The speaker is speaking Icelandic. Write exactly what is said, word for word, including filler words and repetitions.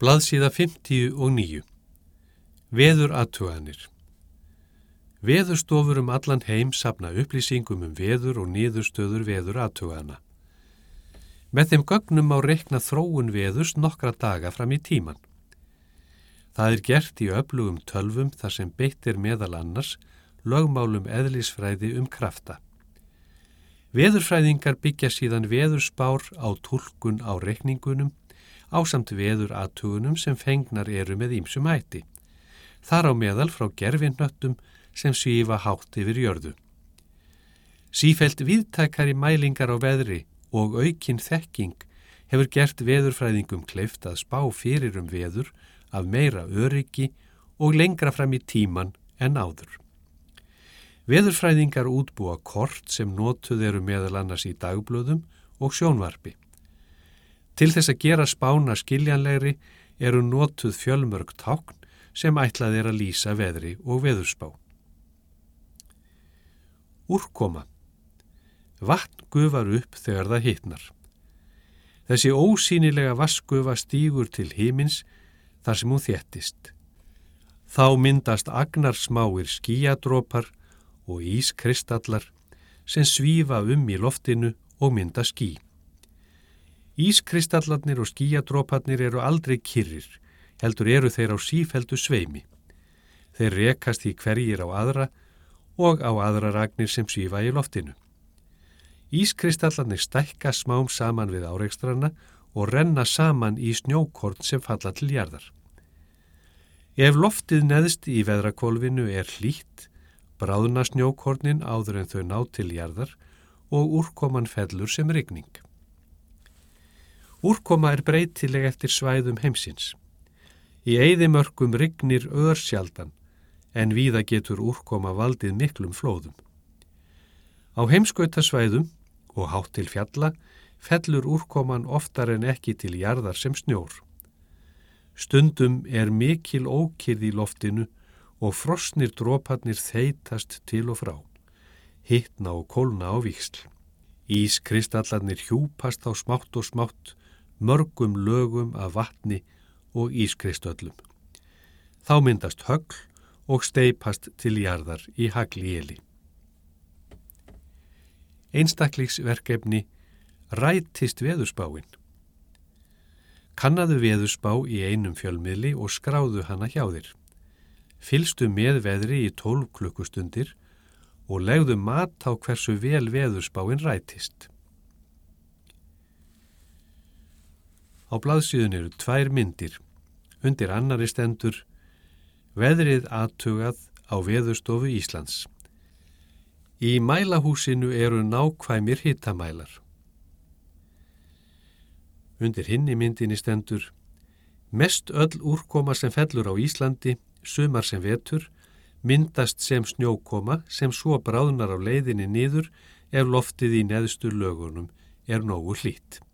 Blaðsíða fimmtíu og níu. Veðurathuganir. Veðurstofur um allan heim safna upplýsingum um veður og niðurstöður veðurathugana. Með þeim gögnum má reikna þróun veðurs nokkra daga fram í tíman. Það er gert í öflugum tölvum þar sem beitt er meðal annars lögmálum eðlisfræði um krafta. Veðurfræðingar byggja síðan veðurspár á túlkun á reikningunum ásamt veðurathugunum sem fengnar eru með ýmsum hætti. Þar á meðal frá gervihnöttum sem svífa hátt yfir jörðu. Sífellt víðtækari mælingar á veðri og aukin þekking hefur gert veðurfræðingum kleift að spá fyrir um veður af meira öryggi og lengra fram í tíman en áður. Veðurfræðingar útbúa kort sem notuð eru meðal annars í dagblöðum og sjónvarpi. Til þess að gera spána skiljanlegri eru notuð fjölmörg tákn sem ætlað er að lýsa veðri og veðurspá. Úrkoma. Vatn gufar upp þegar það hitnar. Þessi ósýnilega vatnsgufa stígur til himins þar sem hún þéttist. Þá myndast agnarsmáir skýjadropar og ískristallar sem svífa um í loftinu og mynda ský. Ískristallarnir og skýjadroparnir eru aldrei kyrrir, heldur eru þeir á sífelldu sveimi. Þeir rekast í hverjir á aðra og á aðrar agnir sem svífa í loftinu. Ískristallarnir stækka smám saman við árekstrana og renna saman í snjókorn sem falla til jarðar. Ef loftið neðst í veðrakvolfinu er hlýtt, bráðna snjókornin áður en þau ná til jarðar og úrkoman fellur sem rigning. Úrkoma er breytileg eftir svæðum heimsins. Í eyðimörkum rignir örsjaldan, en víða getur úrkoma valdið miklum flóðum. Á heimskautasvæðum og hátt til fjalla fellur úrkoman oftar en ekki til jarðar sem snjór. Stundum er mikil ókyrrð í loftinu og frosnir droparnir þeytast til og frá, hitna og kólna á víxl. Ískristallarnir hjúpast á smátt og smátt, mörgum lögum af vatni og ískristöllum. Þá myndast högl og steypast til jarðar í hagléli. Einstaklingsverkefni rætist veðurspáin. Kannaðu veðurspá í einum fjölmiðli og skráðu hana hjá þér. Fylgstu með veðri í tólf klukkustundir og legðu mat á hversu vel veðurspáin rætist. Á blaðsíðunni eru tvær myndir. Undir annari stendur Veðrið athugað á Veðurstofu Íslands. Í mælahúsinu eru nákvæmir hitamælar. Undir hinni myndinni stendur Mest öll úrkoma sem fellur á Íslandi, sumar sem vetur, myndast sem snjókoma sem svo bráðnar á leiðinni niður ef loftið í neðstu lögunum er nógu hlýtt.